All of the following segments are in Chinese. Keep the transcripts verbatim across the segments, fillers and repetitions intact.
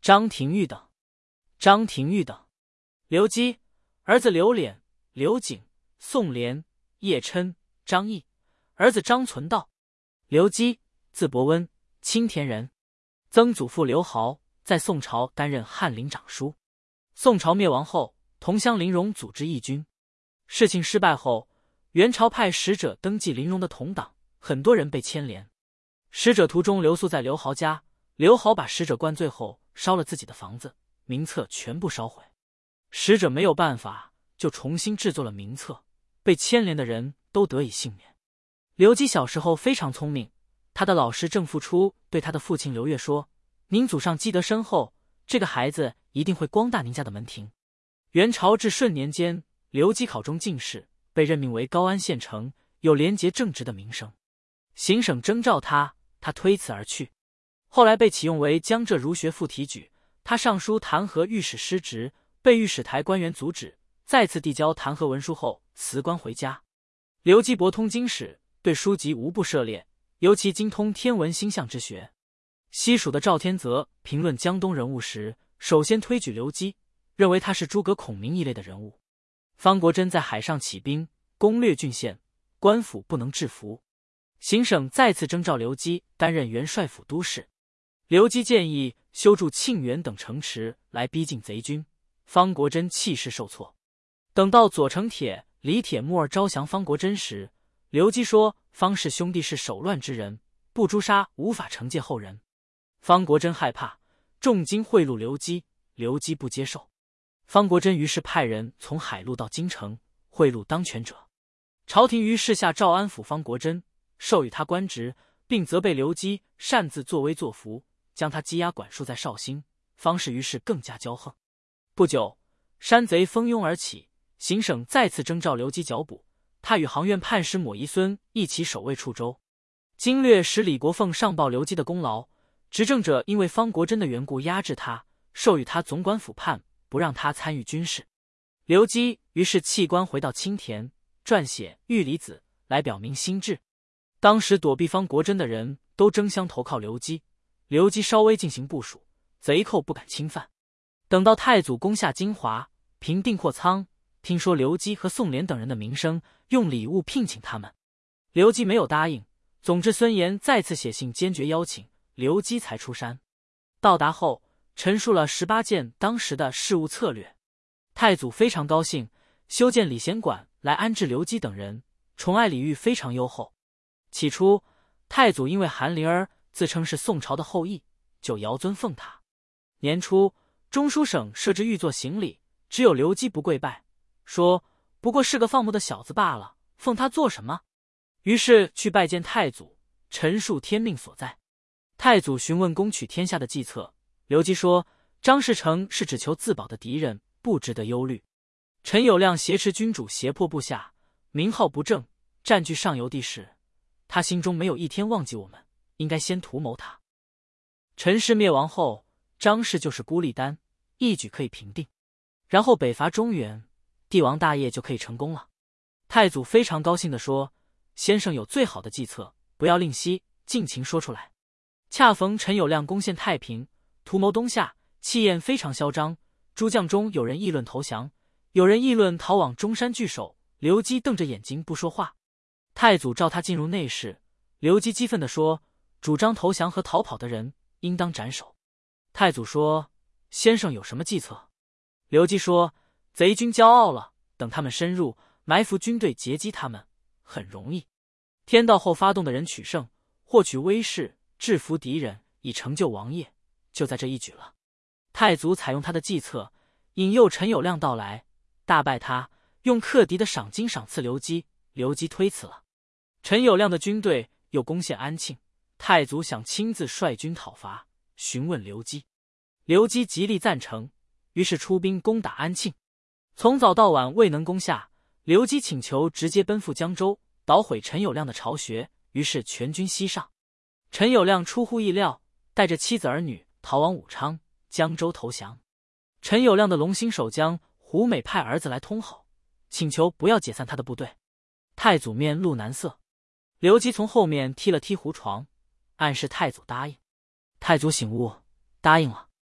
张廷玉等。张廷玉等。刘基，儿子刘敛、刘景、宋濂、叶琛、张毅，儿子张存道。刘基，字伯温，青田人。曾祖父刘豪在宋朝担任翰林长书。宋朝灭亡后，同乡林荣组织义军。事情失败后，元朝派使者登记林荣的同党，很多人被牵连。使者途中留宿在刘豪家，刘豪把使者灌醉后烧了自己的房子，名册全部烧毁。使者没有办法，就重新制作了名册，被牵连的人都得以幸免。刘基小时候非常聪明，他的老师郑复初对他的父亲刘越说：“您祖上积德深厚，这个孩子一定会光大您家的门庭。”元朝至顺年间，刘基考中进士，被任命为高安县丞，有廉洁正直的名声。行省征召他，他推辞而去。后来被启用为江浙儒学副提举，他上书弹劾御史失职，被御史台官员阻止，再次递交弹劾文书后辞官回家。刘基博通经史，对书籍无不涉猎，尤其精通天文星象之学。西蜀的赵天泽评论江东人物时，首先推举刘基，认为他是诸葛孔明一类的人物。方国珍在海上起兵，攻略郡县，官府不能制服。行省再次征召刘基担任元帅府都事。刘基建议修筑庆元等城池来逼近贼军，方国珍气势受挫。等到左承铁、李铁木儿招降方国珍时，刘基说方氏兄弟是手乱之人，不诛杀无法惩戒后人。方国珍害怕，重金贿赂刘基，刘基不接受。方国珍于是派人从海路到京城贿赂当权者。朝廷于是下诏安抚方国珍，授予他官职，并责备刘基擅自作威作福，将他羁押管束在绍兴。方氏于是更加骄横。不久，山贼蜂拥而起，行省再次征召刘基剿捕，他与行院判使抹夷孙一起守卫处州。经略使李国凤上报刘基的功劳，执政者因为方国珍的缘故压制他，授予他总管府判，不让他参与军事。刘基于是弃官回到青田，撰写《玉离子》来表明心志。当时躲避方国珍的人都争相投靠刘基，刘基稍微进行部署，贼寇不敢侵犯。等到太祖攻下金华，平定霍仓，听说刘基和宋濂等人的名声，用礼物聘请他们。刘基没有答应，总之孙炎再次写信坚决邀请，刘基才出山。到达后，陈述了十八件当时的事务策略。太祖非常高兴，修建礼贤馆来安置刘基等人，宠爱礼遇非常优厚。起初，太祖因为韩林儿自称是宋朝的后裔，就尧尊奉他。年初，中书省设置御座行礼，只有刘基不跪拜，说不过是个放牧的小子罢了，奉他做什么？于是去拜见太祖，陈述天命所在。太祖询问攻取天下的计策，刘基说张士诚是只求自保的敌人，不值得忧虑。陈友谅挟持君主，胁迫部下，名号不正，占据上游地势，他心中没有一天忘记我们，应该先图谋他。陈氏灭亡后，张氏就是孤立丹，一举可以平定，然后北伐中原，帝王大业就可以成功了。太祖非常高兴地说，先生有最好的计策，不要吝惜，尽情说出来。恰逢陈友谅攻陷太平，图谋东下，气焰非常嚣张，诸将中有人议论投降，有人议论逃往中山据守。刘基瞪着眼睛不说话。太祖召他进入内室，刘基激愤地说，主张投降和逃跑的人应当斩首。太祖说，先生有什么计策？刘基说，贼军骄傲了，等他们深入，埋伏军队截击他们，很容易。天道后发动的人取胜，获取威势，制服敌人，以成就王业，就在这一举了。太祖采用他的计策，引诱陈友谅到来，大败他，用克敌的赏金赏赐刘基，刘基推辞了。陈友谅的军队又攻陷安庆，太祖想亲自率军讨伐，询问刘基，刘基极力赞成，于是出兵攻打安庆。从早到晚未能攻下，刘基请求直接奔赴江州，捣毁陈友谅的巢穴，于是全军西上。陈友谅出乎意料，带着妻子儿女逃往武昌、江州投降。陈友谅的龙兴守将胡美派儿子来通好，请求不要解散他的部队。太祖面露难色，刘基从后面踢了踢胡床，暗示太祖答应。太祖醒悟，答应了。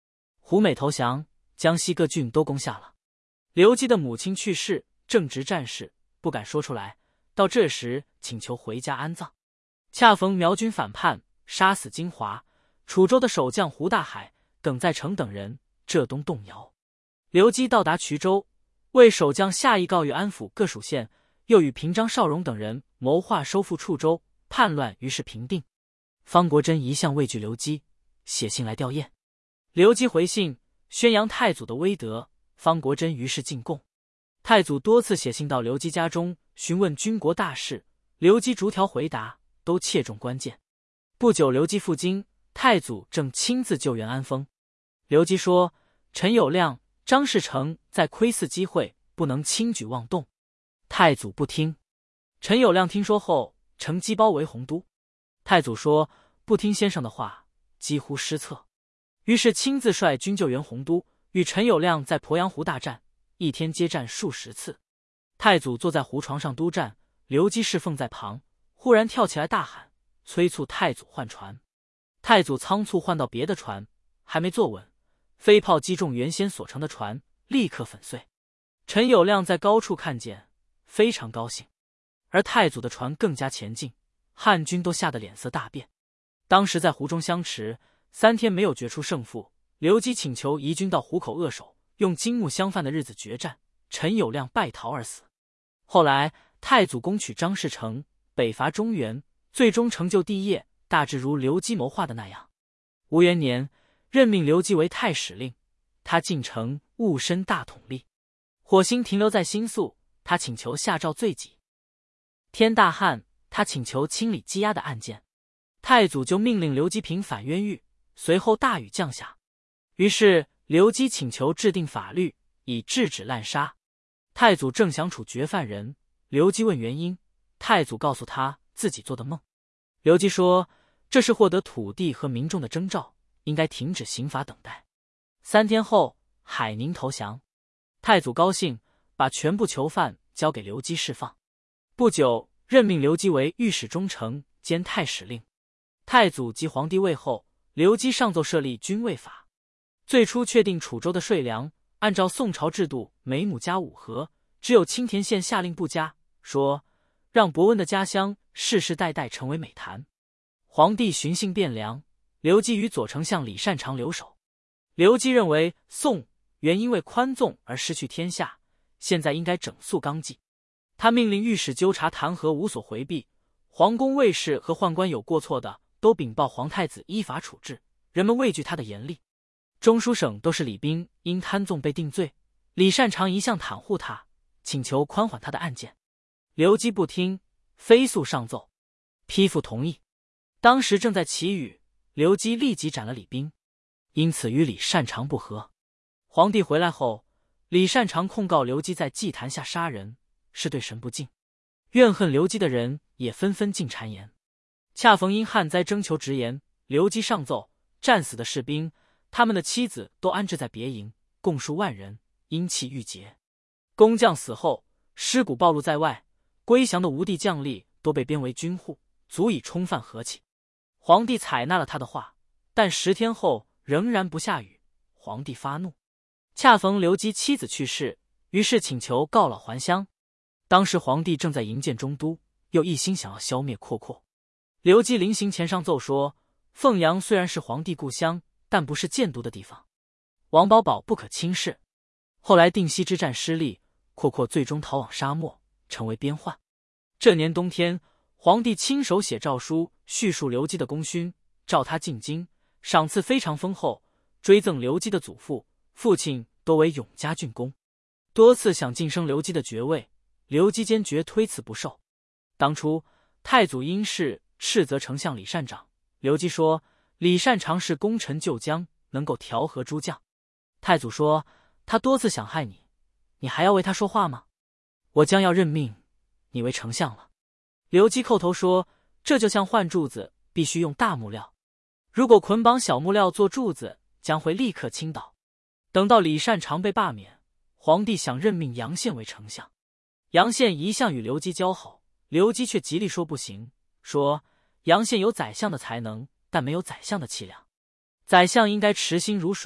胡美投降，江西各郡都攻下了。刘基的母亲去世，正值战事，不敢说出来，到这时请求回家安葬。恰逢苗军反叛，杀死金华，楚州的守将胡大海、耿在成等人浙东动摇。刘基到达衢州，为守将下议告谕安抚各属县，又与平章邵荣等人谋划收复处州，叛乱于是平定。方国珍一向畏惧刘基，写信来吊唁。刘基回信宣扬太祖的威德，方国珍于是进贡。太祖多次写信到刘基家中询问军国大事，刘基逐条回答，都切中关键。不久刘基赴京，太祖正亲自救援安丰。刘基说陈友谅、张士诚在窥伺机会，不能轻举妄动。太祖不听。陈友谅听说后，乘机包围洪都。太祖说不听先生的话，几乎失策，于是亲自率军救援洪都，与陈友谅在鄱阳湖大战，一天接战数十次。太祖坐在胡床上督战，刘基侍奉在旁，忽然跳起来大喊，催促太祖换船。太祖仓促换到别的船，还没坐稳，飞炮击中原先所乘的船，立刻粉碎。陈友谅在高处看见，非常高兴，而太祖的船更加前进，汉军都吓得脸色大变。当时在湖中相持，三天没有决出胜负。刘基请求移军到湖口扼守，用金木相犯的日子决战，陈友谅败逃而死。后来太祖攻取张士诚，北伐中原，最终成就帝业，大致如刘基谋划的那样。吴元年，任命刘基为太史令，他进城务申大统吏。火星停留在新宿，他请求下诏罪己。天大旱，他请求清理积压的案件。太祖就命令刘基平反冤狱，随后大雨降下。于是刘基请求制定法律，以制止滥杀。太祖正想处决犯人，刘基问原因，太祖告诉他自己做的梦。刘基说这是获得土地和民众的征兆，应该停止刑罚等待。三天后，海宁投降。太祖高兴，把全部囚犯交给刘基释放。不久，任命刘基为御史中丞兼太史令。太祖即皇帝位后，刘基上奏设立军卫法。最初确定楚州的税粮，按照宋朝制度，每亩加五荷，只有青田县下令不加，说让伯温的家乡世世代代成为美谈。皇帝寻衅变粮，刘基与左丞相李善长留守。刘基认为宋原因为宽纵而失去天下，现在应该整肃纲纪。他命令御史纠察弹劾无所回避，皇宫卫士和宦官有过错的，都禀报皇太子依法处置，人们畏惧他的严厉。中书省都是李斌因贪纵被定罪，李善长一向袒护他，请求宽缓他的案件。刘基不听，飞速上奏，批复同意。当时正在祈雨，刘基立即斩了李斌，因此与李善长不和。皇帝回来后，李善长控告刘基在祭坛下杀人，是对神不敬。怨恨刘基的人也纷纷进谗言。恰逢因旱灾征求直言，刘基上奏，战死的士兵，他们的妻子都安置在别营，共数万人，阴气郁结。工匠死后，尸骨暴露在外，归降的吴地将吏都被编为军户，足以冲犯和气。皇帝采纳了他的话，但十天后仍然不下雨，皇帝发怒。恰逢刘基妻子去世，于是请求告老还乡。当时皇帝正在营建中都，又一心想要消灭阔阔。刘基临行前上奏说，凤阳虽然是皇帝故乡，但不是建都的地方，王保保不可轻视。后来定西之战失利，阔阔最终逃往沙漠，成为边患。这年冬天，皇帝亲手写诏书叙述刘基的功勋，召他进京，赏赐非常丰厚，追赠刘基的祖父、父亲多为永嘉郡公，多次想晋升刘基的爵位，刘基坚决推辞不受。当初太祖因事斥责丞相李善长，刘基说李善长是功臣救将，能够调和诸将。太祖说他多次想害你，你还要为他说话吗？我将要任命你为丞相了。刘基叩头说，这就像换柱子，必须用大木料，如果捆绑小木料做柱子，将会立刻倾倒。等到李善长被罢免，皇帝想任命杨宪为丞相。杨宪一向与刘基交好，刘基却极力说不行，说杨宪有宰相的才能，但没有宰相的气量。宰相应该持心如水，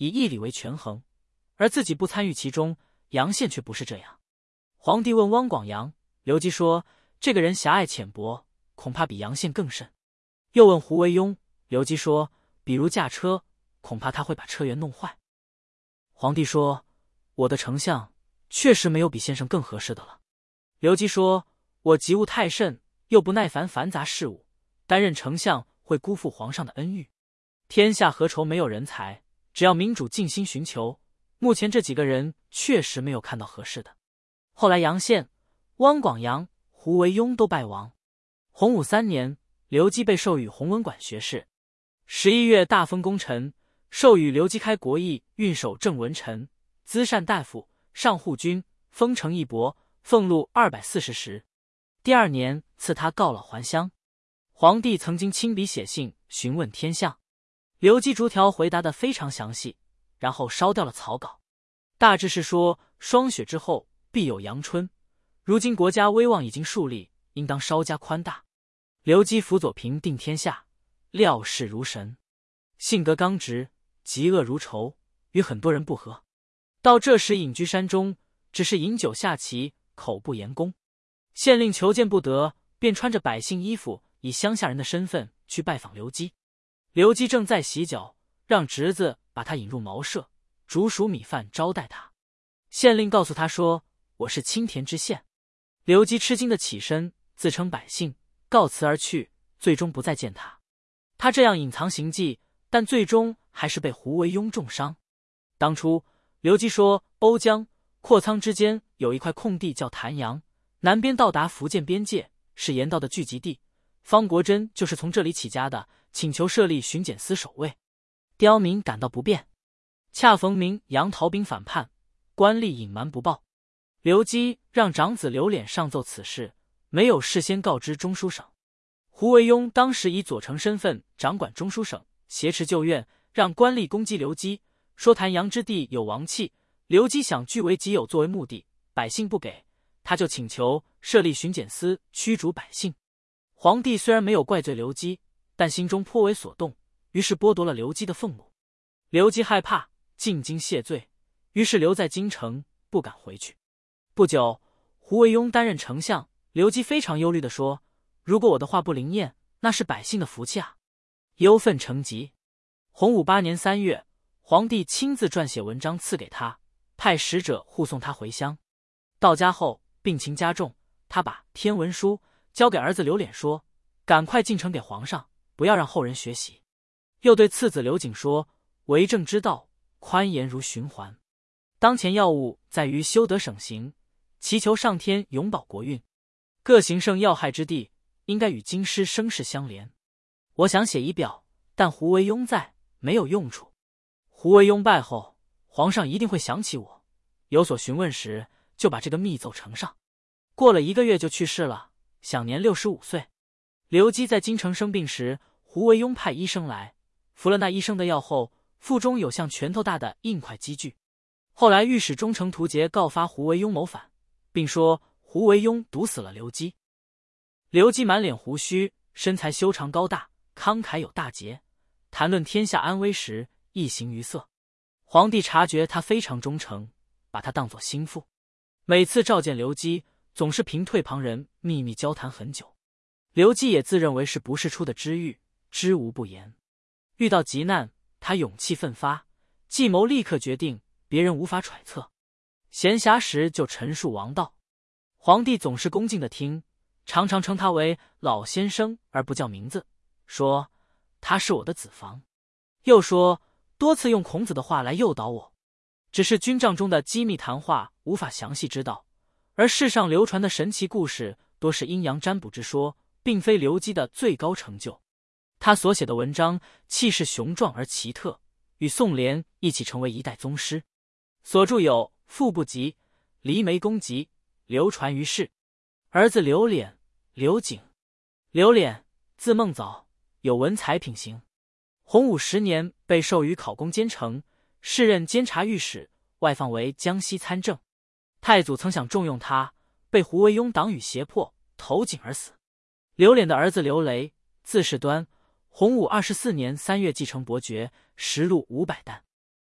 以义理为权衡，而自己不参与其中。杨宪却不是这样。皇帝问汪广洋，刘基说这个人狭隘浅薄，恐怕比杨宪更甚。又问胡惟庸，刘基说比如驾车，恐怕他会把车辕弄坏。皇帝说我的丞相确实没有比先生更合适的了。刘基说我急务太甚，又不耐烦繁杂事务，担任丞相会辜负皇上的恩誉。天下何愁没有人才，只要民主尽心寻求，目前这几个人确实没有看到合适的。后来杨宪、汪广洋、胡惟庸都败亡。洪武三年，刘基被授予弘文馆学士。十一月大封功臣，授予刘基开国议运守正文臣、资善大夫、上护军，封城一伯，俸禄二百四十石。第二年赐他告老还乡。皇帝曾经亲笔写信询问天象，刘基逐条回答得非常详细，然后烧掉了草稿。大致是说霜雪之后必有阳春，如今国家威望已经树立，应当稍加宽大。刘基辅佐平定天下，料事如神，性格刚直，嫉恶如仇，与很多人不和。到这时隐居山中，只是饮酒下棋，口不言公。县令求见不得，便穿着百姓衣服，以乡下人的身份去拜访刘基。刘基正在洗脚，让侄子把他引入茅舍，煮熟米饭招待他。县令告诉他说我是青田知县。刘基吃惊的起身，自称百姓，告辞而去，最终不再见他。他这样隐藏行迹，但最终还是被胡惟庸重伤。当初刘基说瓯江、阔苍之间有一块空地叫潭阳，南边到达福建边界，是盐道的聚集地，方国珍就是从这里起家的，请求设立巡检司守卫。刁民感到不便，恰逢明杨逃兵反叛，官吏隐瞒不报。刘基让长子刘敛上奏此事，没有事先告知中书省。胡惟庸当时以左丞身份掌管中书省，挟持旧怨，让官吏攻击刘基，说潭阳之地有王气，刘基想据为己有作为目的，百姓不给，他就请求设立巡检司驱逐百姓。皇帝虽然没有怪罪刘基，但心中颇为所动，于是剥夺了刘基的俸禄。刘基害怕，进京谢罪，于是留在京城，不敢回去。不久，胡惟庸担任丞相，刘基非常忧虑地说，如果我的话不灵验，那是百姓的福气啊。忧愤成疾。洪武八年三月，皇帝亲自撰写文章赐给他，派使者护送他回乡。到家后病情加重，他把天文书交给儿子刘敛说，赶快进呈给皇上，不要让后人学习。又对次子刘瑾说，为政之道，宽严如循环，当前要务在于修德省行，祈求上天永保国运。各行胜要害之地，应该与京师声势相连。我想写仪表，但胡惟庸在，没有用处。胡惟庸败后，皇上一定会想起我，有所询问时，就把这个密奏呈上。过了一个月就去世了，享年六十五岁。刘基在京城生病时，胡惟庸派医生来，服了那医生的药后，腹中有像拳头大的硬块积聚。后来御史中丞涂杰告发胡惟庸谋反，并说胡惟庸毒死了刘基。刘基满脸胡须，身材修长高大，慷慨有大节，谈论天下安危时一形于色。皇帝察觉他非常忠诚，把他当作心腹。每次召见刘基，总是平退旁人，秘密交谈很久。刘基也自认为是不世出的知遇，知无不言。遇到急难，他勇气奋发，计谋立刻决定，别人无法揣测。闲暇时就陈述王道。皇帝总是恭敬地听，常常称他为老先生而不叫名字，说他是我的子房。又说多次用孔子的话来诱导我，只是军帐中的机密谈话无法详细知道，而世上流传的神奇故事多是阴阳占卜之说，并非刘基的最高成就。他所写的文章气势雄壮而奇特，与宋濂一起成为一代宗师。所著有《腹部集》《离梅公集》，流传于世。儿子刘敛、刘瑾。刘敛，字孟藻，有文采品行。洪武十年被授予考功监丞，世任监察御史，外放为江西参政。太祖曾想重用他，被胡惟庸党羽胁迫，投井而死。刘敛的儿子刘雷，字士端，洪武二十四年三月继承伯爵，实禄五百担。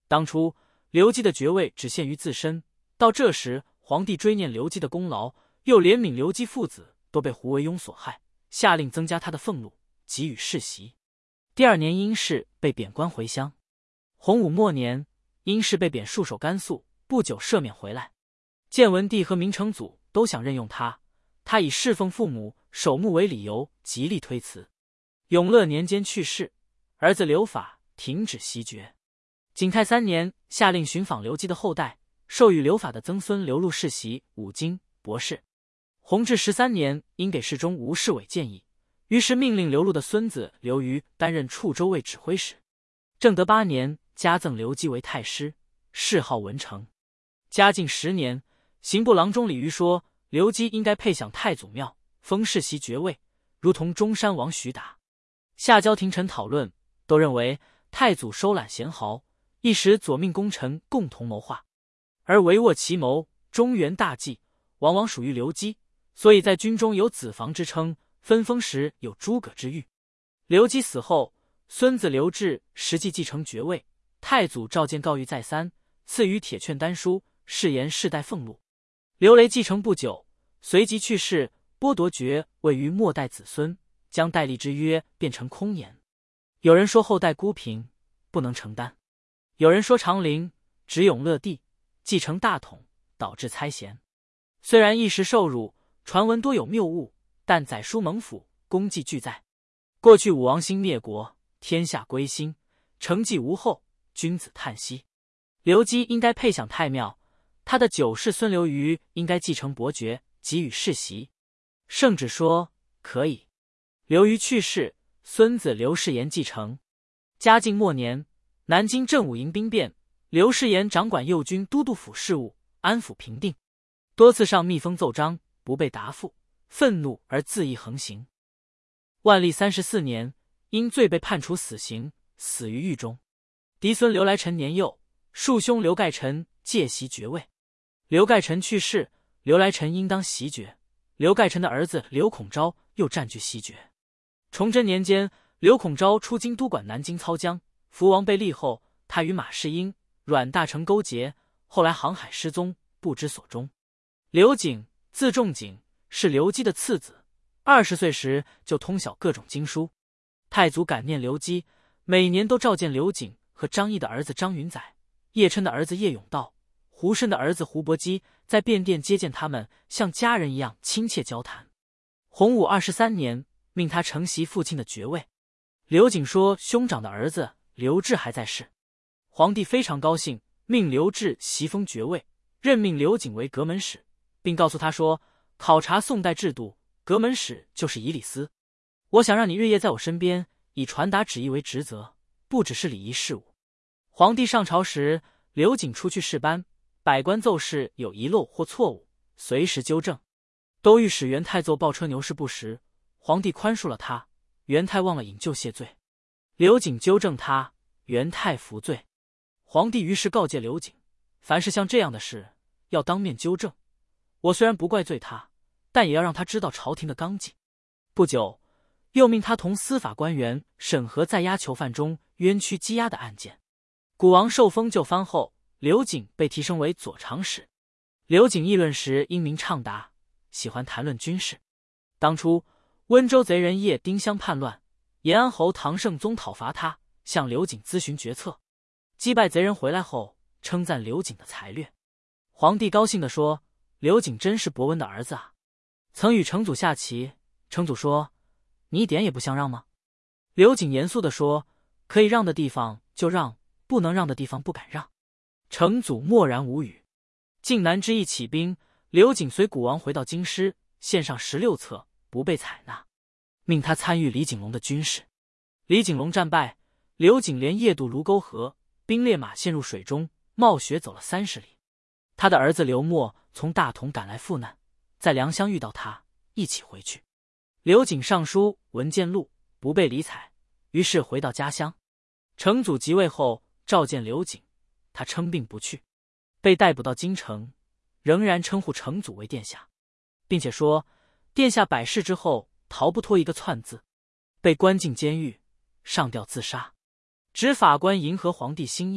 当初刘基的爵位只限于自身，到这时皇帝追念刘基的功劳，又怜悯刘基父子都被胡惟庸所害，下令增加他的俸禄，给予世袭。第二年，殷氏被贬官回乡。洪武末年，殷氏被贬戍守甘肃，不久赦免回来。建文帝和明成祖都想任用他，他以侍奉父母、守墓为理由，极力推辞。永乐年间去世，儿子刘法停止袭爵。景泰三年，下令寻访刘基的后代，授予刘法的曾孙刘禄世袭五经博士。弘治十三年，因给事中吴世伟建议，于是命令刘禄的孙子刘虞担任处州卫指挥使。正德八年，加赠刘基为太师，谥号文成。嘉靖十年，刑部郎中李虞说，刘基应该配享太祖庙，封世袭爵位，如同中山王徐达。下交廷臣讨论，都认为太祖收揽贤豪，一时左命功臣共同谋划，而帷幄奇谋、中原大计往往属于刘基，所以在军中有子房之称，分封时有诸葛之誉。刘基死后，孙子刘志实际继承爵位，太祖召见告谕再三，赐予铁券丹书，誓言世代俸禄。刘雷继承不久，随即去世，剥夺爵位于末代子孙，将代立之约变成空言。有人说后代孤贫，不能承担；有人说长陵只永乐帝继承大统，导致猜嫌。虽然一时受辱，传闻多有谬误，但载书蒙府，功绩俱在。过去武王兴灭国，天下归心，成绩无后，君子叹息。刘基应该配享太庙，他的九世孙刘虞应该继承伯爵，给予世袭。圣旨说可以。刘虞去世，孙子刘世言继承。嘉靖末年，南京镇武营兵变，刘世言掌管右军都督府事务，安抚平定，多次上密封奏章，不被答复，愤怒而恣意横行。万历三十四年，因罪被判处死刑，死于狱中。嫡孙刘来臣年幼，庶兄刘盖臣借袭爵位。刘盖臣去世，刘来臣应当袭爵。刘盖臣的儿子刘孔昭又占据袭爵。崇祯年间，刘孔昭出京督管南京操江，福王被立后，他与马士英、阮大铖勾结，后来航海失踪，不知所终。刘景，字仲景，是刘基的次子，二十岁时就通晓各种经书。太祖感念刘基，每年都召见刘景和张毅的儿子张云载、叶琛的儿子叶永道、胡慎的儿子胡伯基，在便殿接见他们，像家人一样亲切交谈。洪武二十三年，命他承袭父亲的爵位。刘景说兄长的儿子刘志还在世，皇帝非常高兴，命刘志袭封爵位，任命刘景为阁门使，并告诉他说，考察宋代制度，阁门使就是以礼司。我想让你日夜在我身边，以传达旨意为职责，不只是礼仪事务。皇帝上朝时，刘景出去试班，百官奏事有遗漏或错误，随时纠正。都御史元泰奏报车牛事不实，皇帝宽恕了他，元泰忘了引咎谢罪。刘景纠正他，元泰服罪。皇帝于是告诫刘景，凡是像这样的事，要当面纠正。我虽然不怪罪他，但也要让他知道朝廷的纲纪。不久，又命他同司法官员审核在押囚犯中冤屈羁押的案件。古王受封就藩后，刘景被提升为左长史。刘景议论时英明畅达，喜欢谈论军事。当初温州贼人叶丁香叛乱，延安侯唐圣宗讨伐他，向刘景咨询决策。击败贼人回来后，称赞刘景的才略。皇帝高兴地说，刘景真是伯温的儿子啊。曾与成祖下棋，成祖说，你一点也不相让吗？刘景严肃地说，可以让的地方就让，不能让的地方不敢让。成祖默然无语。靖难之役起兵，刘景随古王回到京师，献上十六策，不被采纳，命他参与李景龙的军事。李景龙战败，刘景连夜渡卢沟河，兵列马陷入水中，冒雪走了三十里。他的儿子刘默从大同赶来赴难，在良乡遇到他，一起回去。刘景上书文件录，不被理睬，于是回到家乡。成祖即位后，召见刘景，他称病不去，被逮捕到京城，仍然称呼成祖为殿下，并且说殿下百世之后逃不脱一个篡字，被关进监狱，上吊自杀。执法官迎合皇帝心意，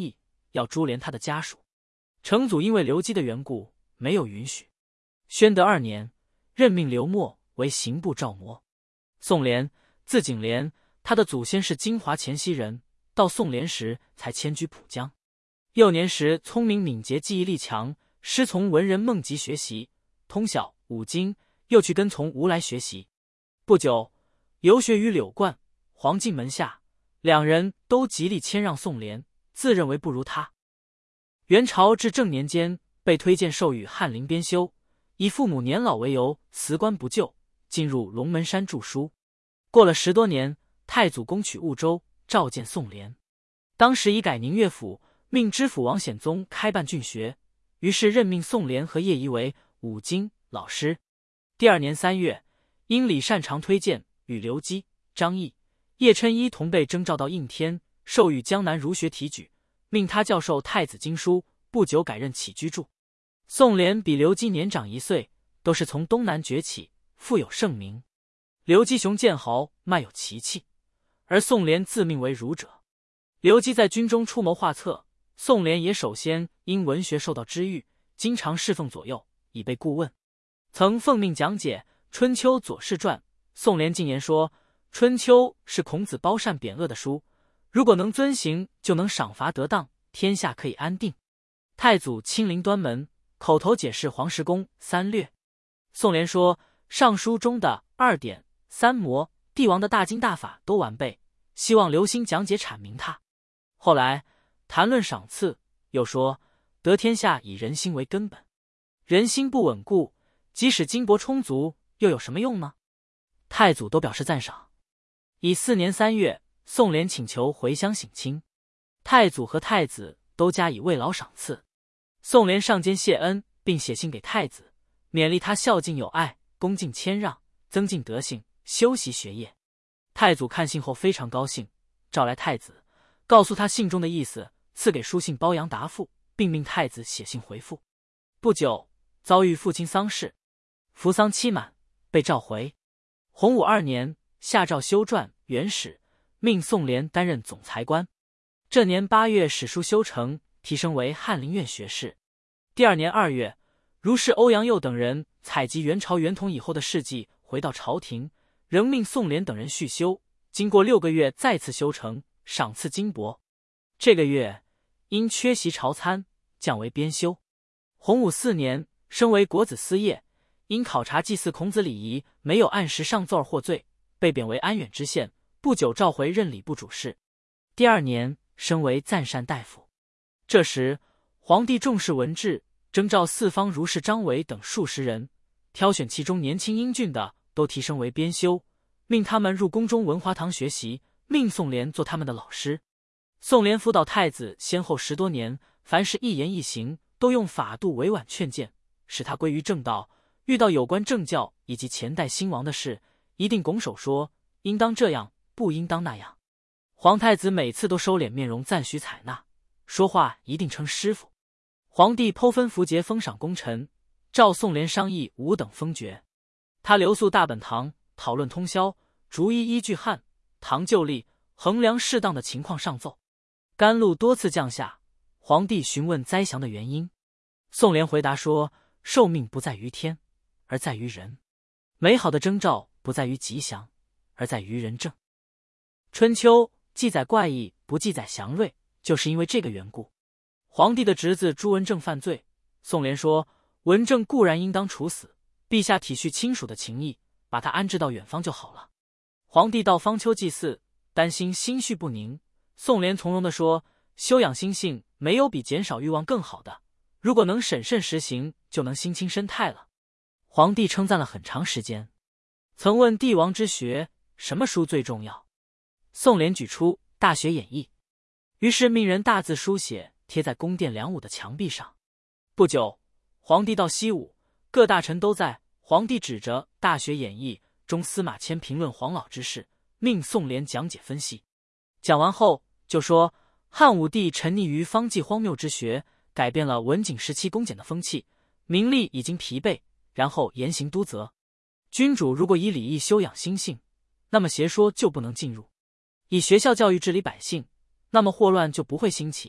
要株连他的家属。成祖因为刘基的缘故，没有允许。宣德二年，任命刘默为刑部照模。宋濂，字景廉，他的祖先是金华黔西人，到宋濂时才迁居浦江。幼年时聪明敏捷，记忆力强，师从文人孟吉学习，通晓五经，又去跟从吴来学习。不久，游学于柳冠、黄进门下，两人都极力谦让宋濂，自认为不如他。元朝至正年间，被推荐授予翰林编修，以父母年老为由，辞官不就，进入龙门山著书。过了十多年，太祖攻取婺州，召见宋濂。当时已改宁乐府，命知府王显宗开办郡学，于是任命宋濂和叶仪为五经老师。第二年三月，因李善长推荐，与刘基、张毅、叶琛一同被征召到应天，授予江南儒学提举，命他教授太子经书，不久改任起居注。宋濂比刘基年长一岁，都是从东南崛起，富有盛名。刘基雄健豪，迈有奇气，而宋濂自命为儒者。刘基在军中出谋划策，宋濂也首先因文学受到知遇，经常侍奉左右，以备顾问。曾奉命讲解《春秋左氏传》，宋濂进言说，《春秋》是孔子褒善贬恶的书，如果能遵行，就能赏罚得当，天下可以安定。太祖亲临端门，口头解释黄石公三略。宋濂说，尚书中的二典、三模、帝王的大经大法都完备，希望留心讲解阐明它。后来谈论赏赐，又说得天下以人心为根本，人心不稳固，即使金帛充足，又有什么用呢？太祖都表示赞赏。乙巳年三月，宋濂请求回乡省亲，太祖和太子都加以慰劳赏赐。宋濂上笺谢恩，并写信给太子，勉励他孝敬有爱，恭敬谦让，增进德行，修习学业。太祖看信后非常高兴，召来太子，告诉他信中的意思，赐给书信包扬答复，并命太子写信回复。不久，遭遇父亲丧事，服丧期满，被召回。洪武二年，下诏修撰元史，命宋濂担任总裁官。这年八月，史书修成，提升为翰林院学士。第二年二月，儒士欧阳佑等人采集元朝元统以后的事迹，回到朝廷，仍命宋濂等人续修。经过六个月，再次修成，赏赐金帛。这个月因缺席朝参，降为编修。洪武四年，升为国子司业，因考察祭祀孔子礼仪，没有按时上奏而获罪，被贬为安远知县。不久召回任礼部主事。第二年，升为赞善大夫。这时，皇帝重视文治，征召四方儒士张伟等数十人，挑选其中年轻英俊的，都提升为编修，命他们入宫中文华堂学习，命宋濂做他们的老师。宋濂辅导太子先后十多年，凡是一言一行都用法度委婉劝谏，使他归于正道。遇到有关政教以及前代兴亡的事，一定拱手说应当这样，不应当那样。皇太子每次都收敛面容，赞许采纳，说话一定称师傅。皇帝剖分符节，封赏功臣，召宋濂商议五等封爵。他留宿大本堂，讨论通宵，逐一依据汉唐旧例衡量适当的情况上奏。甘露多次降下，皇帝询问灾祥的原因。宋濂回答说，寿命不在于天，而在于人。美好的征兆不在于吉祥，而在于人正。春秋记载怪异，不记载祥瑞，就是因为这个缘故。皇帝的侄子朱文正犯罪，宋濂说，文正固然应当处死，陛下体恤亲属的情谊，把他安置到远方就好了。皇帝到方丘祭祀，担心心绪不宁，宋濂从容地说，修养心性没有比减少欲望更好的，如果能审慎实行，就能心清身态了。皇帝称赞了很长时间。曾问帝王之学，什么书最重要？宋濂举出《大学演义》，于是命人大字书写，贴在宫殿梁武的墙壁上。不久，皇帝到西武，各大臣都在，皇帝指着《大学演义》中司马迁评论黄老之事，命宋濂讲解分析。讲完后就说，汉武帝沉溺于方济荒谬之学，改变了文景时期恭俭的风气，民力已经疲惫，然后严刑督责。君主如果以礼义修养心性，那么邪说就不能进入；以学校教育治理百姓，那么祸乱就不会兴起；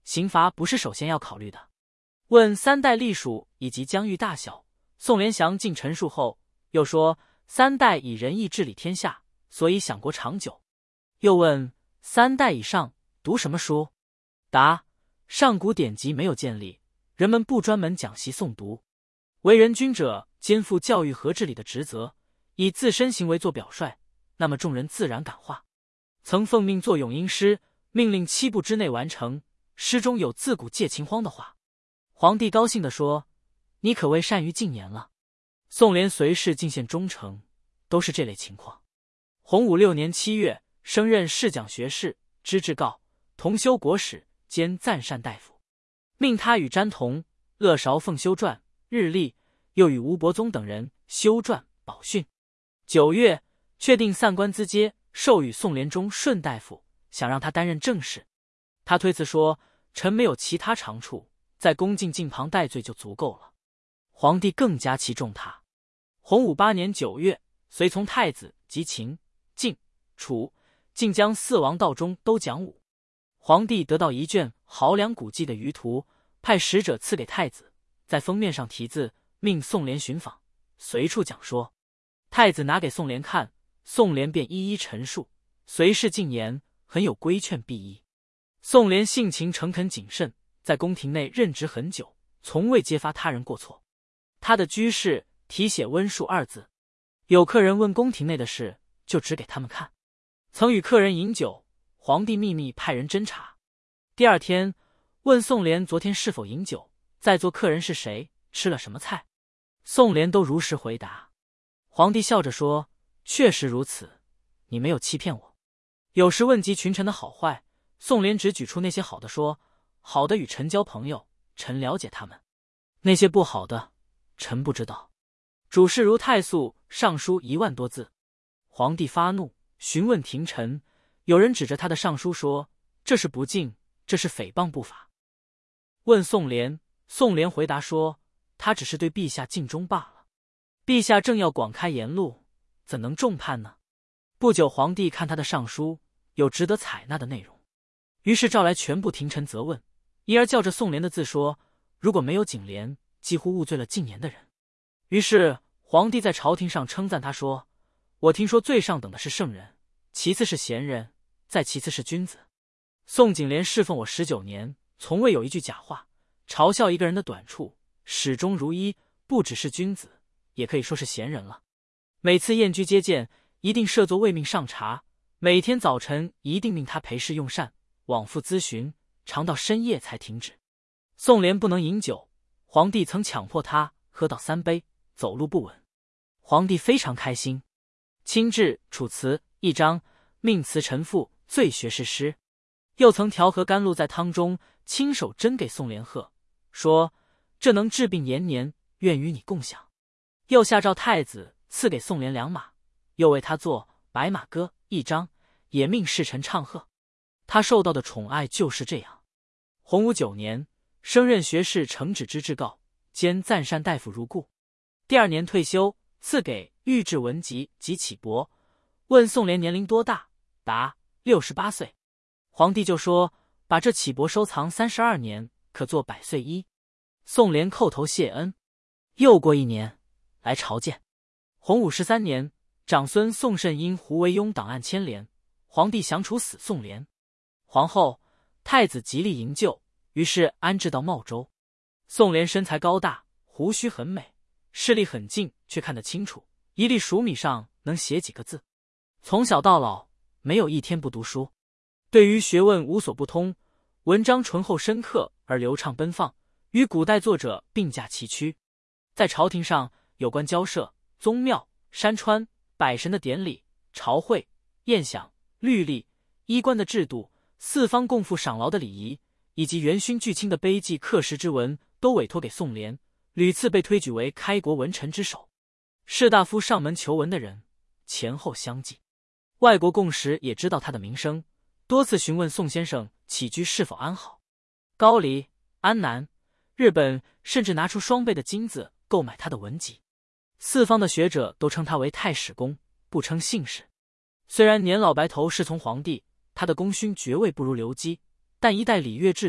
刑罚不是首先要考虑的。问三代隶属以及疆域大小，宋连祥尽陈述后，又说三代以仁义治理天下，所以享国长久。又问三代以上读什么书？答：上古典籍没有建立，人们不专门讲习诵读。为人君者肩负教育和治理的职责，以自身行为做表率，那么众人自然感化。曾奉命作咏音诗，命令七步之内完成，诗中有自古借秦荒的话。皇帝高兴地说：你可谓善于进言了。宋濂随侍进献忠诚，都是这类情况。洪武六年七月，升任侍讲学士、知制诰、同修国史兼赞善大夫，命他与詹同、鄂韶奉修撰、日历，又与吴伯宗等人修撰、宝训。九月，确定散官资阶，授予宋濂中顺大夫，想让他担任正事。他推辞说：臣没有其他长处，在恭敬近旁戴罪就足够了。皇帝更加器重他。洪武八年九月，随从太子及秦、晋、楚、晋江四王道中都讲武。皇帝得到一卷《濠梁古迹》的舆图，派使者赐给太子，在封面上题字，命宋濂寻访，随处讲说。太子拿给宋濂看，宋濂便一一陈述，随侍进言，很有规劝裨益。宋濂性情诚恳谨慎，在宫廷内任职很久，从未揭发他人过错。他的居室题写温述二字，有客人问宫廷内的事，就指给他们看。曾与客人饮酒，皇帝秘密派人侦查。第二天问宋濂昨天是否饮酒，在座客人是谁，吃了什么菜。宋濂都如实回答。皇帝笑着说：确实如此，你没有欺骗我。有时问及群臣的好坏，宋濂只举出那些好的说：好的与臣交朋友，臣了解他们；那些不好的，臣不知道。主事如太素上书一万多字。皇帝发怒，询问廷臣，有人指着他的上书说：这是不敬，这是诽谤不法。问宋濂，宋濂回答说：他只是对陛下尽忠罢了。陛下正要广开言路，怎能重判呢？不久，皇帝看他的上书有值得采纳的内容，于是召来全部廷臣责问，因而叫着宋濂的字说：如果没有警廉，几乎误罪了近年的人。于是皇帝在朝廷上称赞他说：我听说最上等的是圣人，其次是贤人，再其次是君子。宋景廉侍奉我十九年，从未有一句假话，嘲笑一个人的短处，始终如一，不只是君子，也可以说是贤人了。每次宴居接见，一定设作为命上茶，每天早晨一定命他陪侍用膳，往复咨询，常到深夜才停止。宋濂不能饮酒，皇帝曾强迫他喝到三杯，走路不稳。皇帝非常开心，亲制《楚辞》一章，命辞陈赋，最学士诗。又曾调和甘露在汤中，亲手斟给宋濂喝，说：这能治病延年，愿与你共享。又下诏太子赐给宋濂良马，又为他作《白马歌》一章，也命侍臣唱和。他受到的宠爱就是这样。洪武九年，升任学士承旨知制诰，兼赞善大夫如故。第二年退休，赐给御制文集及启帛。问宋濂年龄多大，答六十八岁。皇帝就说：把这启帛收藏三十二年，可做百岁衣。宋濂叩头谢恩。又过一年，来朝见。洪武十三年，长孙宋慎因胡惟庸档案牵连，皇帝想处死宋濂。皇后、太子极力营救，于是安置到茂州。宋濂身材高大，胡须很美，视力很近，却看得清楚，一粒黍米上能写几个字。从小到老，没有一天不读书。对于学问无所不通，文章醇厚深刻而流畅奔放，与古代作者并驾齐驱。在朝廷上，有关交涉、宗庙、山川、百神的典礼、朝会、宴享、律例、衣冠的制度、四方共赴赏劳的礼仪，以及元勋巨卿的碑记刻石之文，都委托给宋濂，屡次被推举为开国文臣之首。士大夫上门求文的人，前后相继。外国贡使也知道他的名声，多次询问宋先生起居是否安好。高丽、安南、日本甚至拿出双倍的金子购买他的文集。四方的学者都称他为太史公，不称姓氏。虽然年老白头侍从皇帝，他的功勋绝未不如刘基，但一代礼乐制度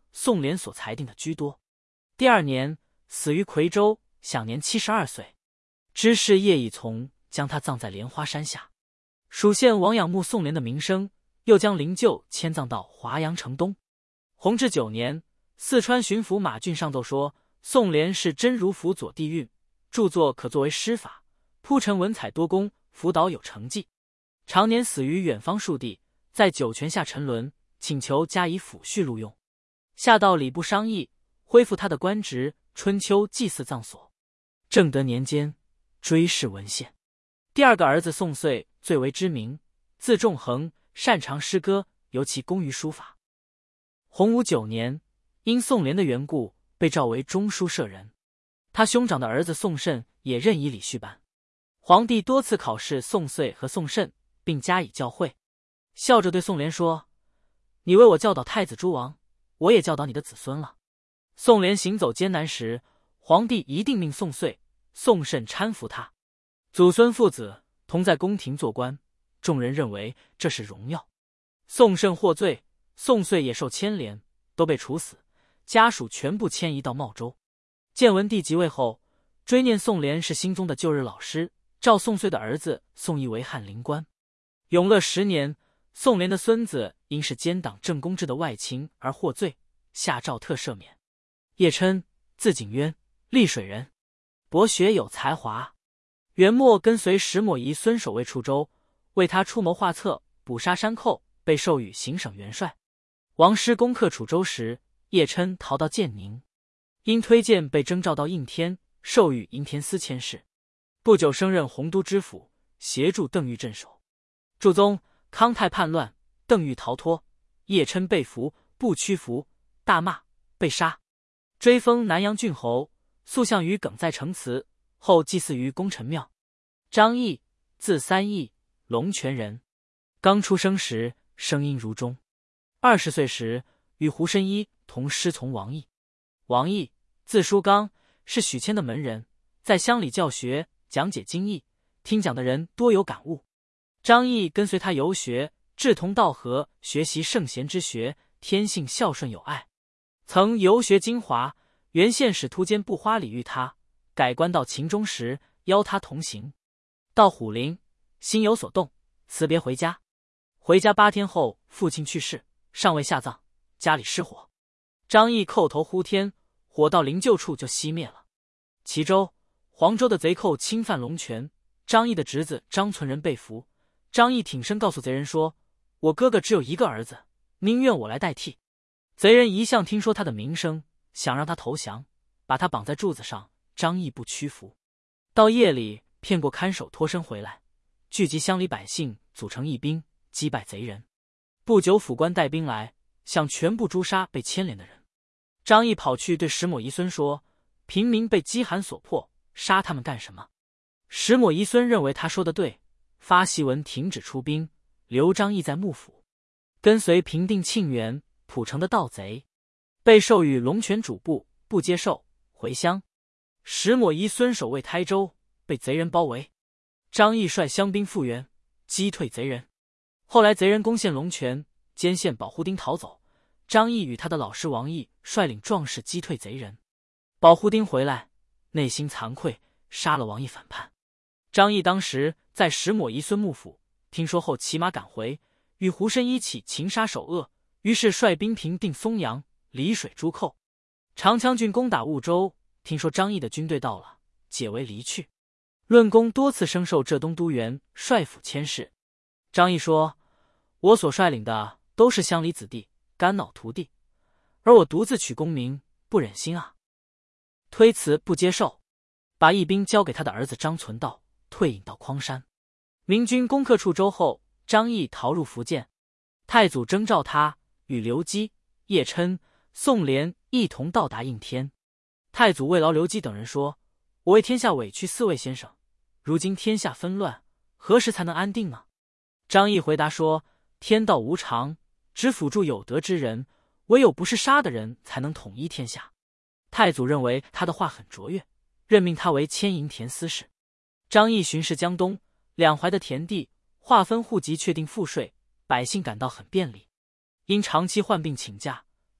宋濂所裁定的居多。第二年死于夔州，享年七十二岁。知事叶以从将他葬在莲花山下。蜀县王仰慕宋濂的名声，又将灵柩迁葬到华阳城东。弘治九年，四川巡抚马俊上奏说，宋濂是真如府左帝运，著作可作为诗法，铺陈文采多功，辅导有成绩。常年死于远方戍地，在酒泉下沉沦，请求加以抚恤录用。下到礼部商议，恢复他的官职，春秋祭祀葬所。正德年间，追谥文献。第二个儿子宋岁最为知名，字仲衡，擅长诗歌，尤其功于书法。洪武九年，因宋濂的缘故，被召为中书舍人。他兄长的儿子宋慎也任以礼序班。皇帝多次考试宋岁和宋慎，并加以教诲，笑着对宋濂说：“你为我教导太子诸王，我也教导你的子孙了。”宋濂行走艰难时，皇帝一定命宋岁、宋慎搀扶他。祖孙父子同在宫廷做官，众人认为这是荣耀。宋慎获罪，宋岁也受牵连，都被处死，家属全部迁移到茂州。建文帝即位后，追念宋濂是心中的旧日老师，召宋岁的儿子宋义为翰林官。永乐十年，宋濂的孙子因是奸党正宫制的外卿而获罪，下诏特赦免。叶琛，字景渊，溧水人，博学有才华。元末跟随石抹仪孙守卫处州，为他出谋划策，捕杀山寇，被授予行省元帅。王师攻克楚州时，叶琛逃到建宁，因推荐被征召到应天，授予应天司佥事。不久升任洪都知府，协助邓愈镇守。祝宗、康泰叛乱，邓愈逃脱，叶琛被俘，不屈服，大骂，被杀。追封南阳郡侯，塑像于耿在城祠，后祭祀于功臣庙。张毅，字三义，龙泉人。刚出生时声音如钟，二十岁时与胡申一同师从王毅。王毅，字叔刚，是许谦的门人，在乡里教学，讲解经义，听讲的人多有感悟。张毅跟随他游学，志同道合，学习圣贤之学，天性孝顺有爱。曾游学金华，原县使突间不花礼遇他，改官到秦中时，邀他同行。到虎林，心有所动，辞别回家。回家八天后，父亲去世，尚未下葬，家里失火。张毅叩头呼天，火到灵柩处就熄灭了。齐州、黄州的贼寇侵犯龙泉，张毅的侄子张存仁被俘。张毅挺身告诉贼人说：“我哥哥只有一个儿子，宁愿我来代替。”贼人一向听说他的名声，想让他投降，把他绑在柱子上。张毅不屈服，到夜里骗过看守脱身回来，聚集乡里百姓，组成义兵，击败贼人。不久府官带兵来，想全部诛杀被牵连的人。张毅跑去对石抹仪孙说：“平民被饥寒所迫，杀他们干什么？”石抹仪孙认为他说的对，发檄文停止出兵，留张毅在幕府，跟随平定庆元、蒲城的盗贼，被授予龙泉主簿，不接受，回乡。石抹仪孙守卫台州，被贼人包围，张毅率乡兵复原，击退贼人。后来贼人攻陷龙泉，兼县保护丁逃走，张毅与他的老师王毅率领壮士击退贼人。保护丁回来，内心惭愧，杀了王毅反叛。张毅当时在石抹仪孙幕府，听说后骑马赶回，与胡申一起擒杀首恶，于是率兵平定松阳、丽水诸寇。长羌郡攻打婺州，听说张毅的军队到了，解围离去。论功多次升授浙东都元帅府佥事。张毅说：“我所率领的都是乡里子弟，肝脑涂地，而我独自取功名，不忍心啊。”推辞不接受，把义兵交给他的儿子张存道，退隐到匡山。明军攻克处州后，张毅逃入福建，太祖征召他，与刘基、叶琛、宋濂一同到达应天。太祖慰劳刘基等人说：“我为天下委屈四位先生，如今天下纷乱，何时才能安定呢？”张毅回答说：“天道无常，只辅助有德之人，唯有不是杀的人才能统一天下。”太祖认为他的话很卓越，任命他为牵营田司事。张毅巡视江东、两淮的田地，划分户籍，确定赋税，百姓感到很便利。因长期患病请假，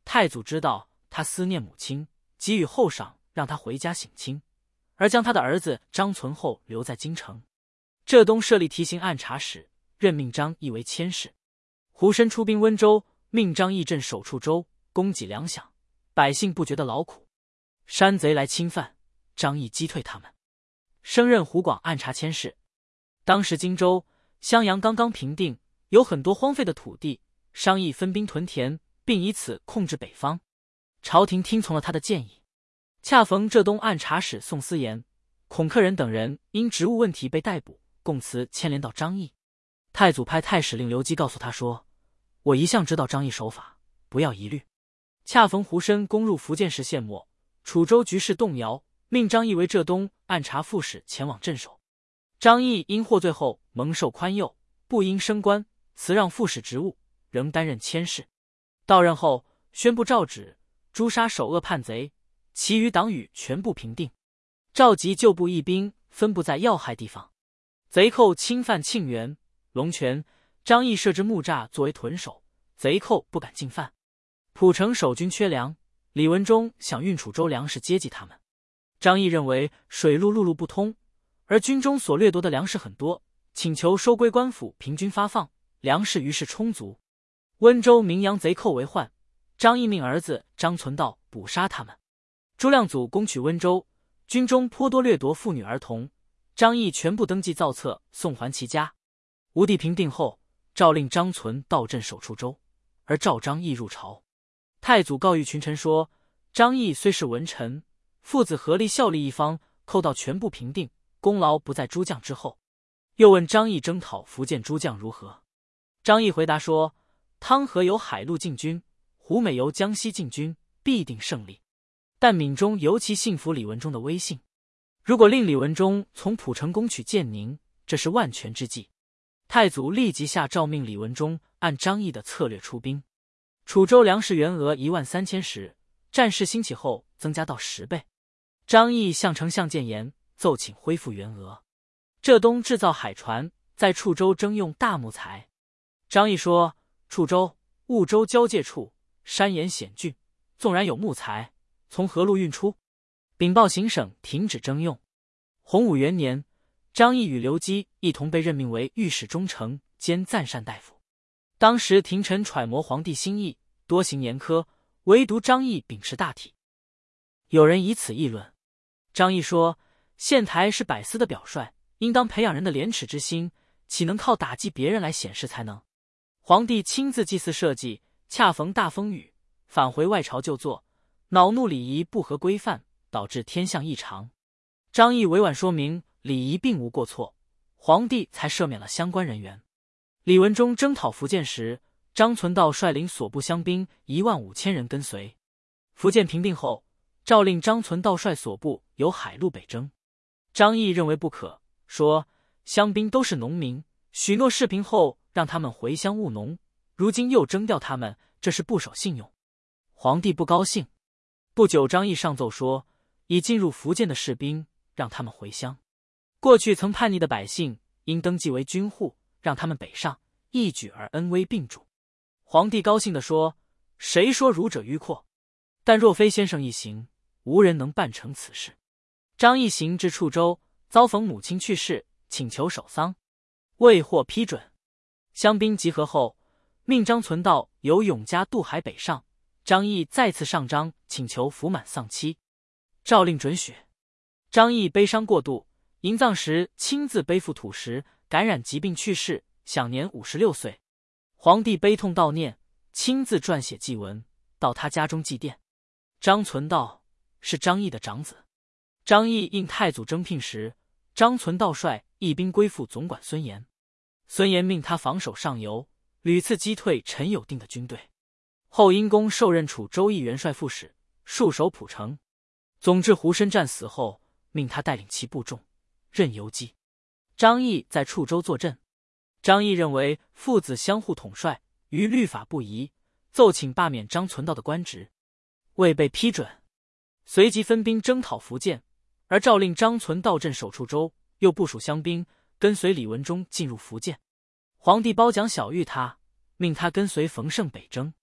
太祖知道他思念母亲，给予厚赏，让他回家省亲，而将他的儿子张存厚留在京城。浙东设立提刑按察使，任命张毅为佥事。胡申出兵温州，命张毅镇守处州，供给粮饷，百姓不觉得劳苦。山贼来侵犯，张毅击退他们，升任湖广按察佥事。当时荆州、襄阳刚刚平定，有很多荒废的土地，商议分兵屯田，并以此控制北方。朝廷听从了他的建议。恰逢浙东按察使宋思言、孔克仁等人因职务问题被逮捕，供词牵连到张毅。太祖派太史令刘基告诉他说：“我一向知道张毅守法，不要疑虑。”恰逢胡申攻入福建时陷没，楚州局势动摇，命张毅为浙东按察副使前往镇守。张毅因获罪后蒙受宽宥，不应升官，辞让副使职务，仍担任佥事。到任后，宣布诏旨，诛杀首恶叛贼，其余党羽全部平定，召集旧部义兵，分布在要害地方。贼寇侵犯庆元、龙泉，张毅设置木栅作为屯守，贼寇不敢进犯。蒲城守军缺粮，李文忠想运楚州粮食接济他们。张毅认为水路陆路不通，而军中所掠夺的粮食很多，请求收归官府平均发放，粮食于是充足。温州名扬贼寇为患，张毅命儿子张存道捕杀他们。朱亮祖攻取温州，军中颇多掠夺妇女儿童，张毅全部登记造册，送还其家。吴地平定后，诏令张存道镇守处州，而召张毅入朝。太祖告谕群臣说：“张毅虽是文臣，父子合力效力一方，寇盗全部平定，功劳不在诸将之后。”又问张毅征讨福建诸将如何？张毅回答说：“汤和由海路进军，胡美由江西进军，必定胜利。但闽中尤其信服李文忠的威信，如果令李文忠从蒲城攻取建宁，这是万全之计。”太祖立即下诏命李文忠按张毅的策略出兵。楚州粮食员额一万三千石，战事兴起后增加到十倍。张毅向丞相谏言，奏请恢复员额。浙东制造海船，在处州征用大木材。张毅说：“处州、婺州交界处，山岩险峻，纵然有木材，从何路运出？”禀报行省停止征用。洪武元年，张毅与刘基一同被任命为御史中丞兼赞善大夫。当时廷臣揣摩皇帝心意，多行严苛，唯独张毅秉持大体。有人以此议论。张毅说：“县台是百司的表率，应当培养人的廉耻之心，岂能靠打击别人来显示才能？”皇帝亲自祭祀社稷，恰逢大风雨，返回外朝就坐，恼怒礼仪不合规范，导致天象异常。张毅委婉说明礼仪并无过错，皇帝才赦免了相关人员。李文忠征讨福建时，张存道率领所部乡兵一万五千人跟随。福建平定后，诏令张存道率所部由海路北征。张毅认为不可，说乡兵都是农民，许诺事平后让他们回乡务农，如今又征调他们，这是不守信用。皇帝不高兴。不久，张毅上奏说，已进入福建的士兵让他们回乡，过去曾叛逆的百姓应登记为军户，让他们北上，一举而恩威并重。皇帝高兴地说：“谁说儒者迂阔？但若非先生一行，无人能办成此事。”张毅行至处州，遭逢母亲去世，请求守丧，未获批准。乡兵集合后，命张存道由永嘉渡海北上。张毅再次上章请求服满丧期，诏令准许。张毅悲伤过度，迎葬时亲自背负土石，感染疾病去世，享年五十六岁。皇帝悲痛悼念，亲自撰写祭文，到他家中祭奠。张存道是张毅的长子。张毅应太祖征聘时，张存道率义兵归附总管孙延，孙延命他防守上游，屡次击退陈友定的军队。后因公受任楚州议元帅副使，戍守蒲城。总制胡申战死后，命他带领其部众，任游击。张毅在处州坐镇。张毅认为父子相互统帅，于律法不宜，奏请罢免张存道的官职，未被批准。随即分兵征讨福建，而诏令张存道镇守处州，又部署乡兵跟随李文忠进入福建。皇帝褒奖晓谕他，命他跟随冯胜北征。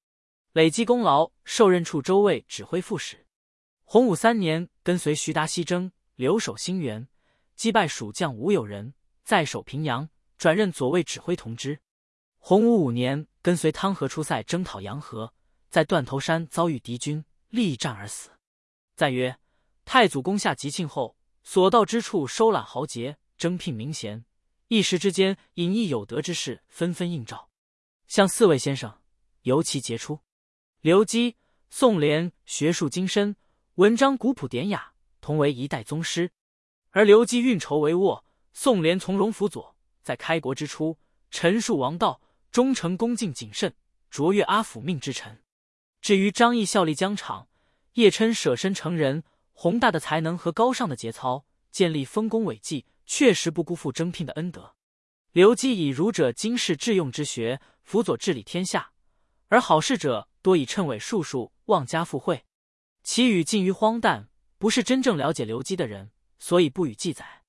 累积功劳，受任处州卫指挥副使。洪武三年，跟随徐达西征，留守兴元，击败蜀将吴有人，在守平阳，转任左卫指挥同知。洪武五年，跟随汤和出塞征讨洋河，在断头山遭遇敌军，力战而死。赞曰：太祖攻下吉庆后，所到之处收揽豪杰，征聘名贤，一时之间隐逸有德之士纷纷应召。像四位先生，尤其杰出。刘基、宋濂学术精深，文章古朴典雅，同为一代宗师。而刘基运筹帷幄，宋濂从容辅佐，在开国之初，陈述王道，忠诚恭敬谨慎，卓越阿辅命之臣。至于张毅效力疆场，叶琛舍身成仁，宏大的才能和高尚的节操，建立丰功伟绩，确实不辜负征聘的恩德。刘基以儒者经世致用之学，辅佐治理天下，而好事者多以谶纬术数，妄加附会，其语近于荒诞，不是真正了解刘基的人，所以不予记载。